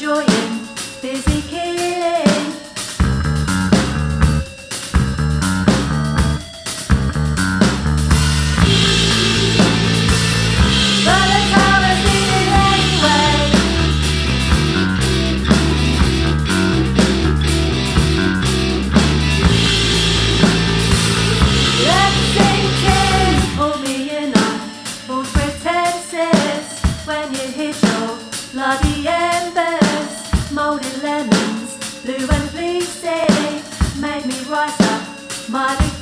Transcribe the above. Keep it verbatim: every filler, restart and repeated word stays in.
enjoying busy killing. But the tower's leaving anyway. Let's sink in, all me and I, false pretenses. When you hit your bloody embers, molded lemons, blue and fleecy, made me rise up, mighty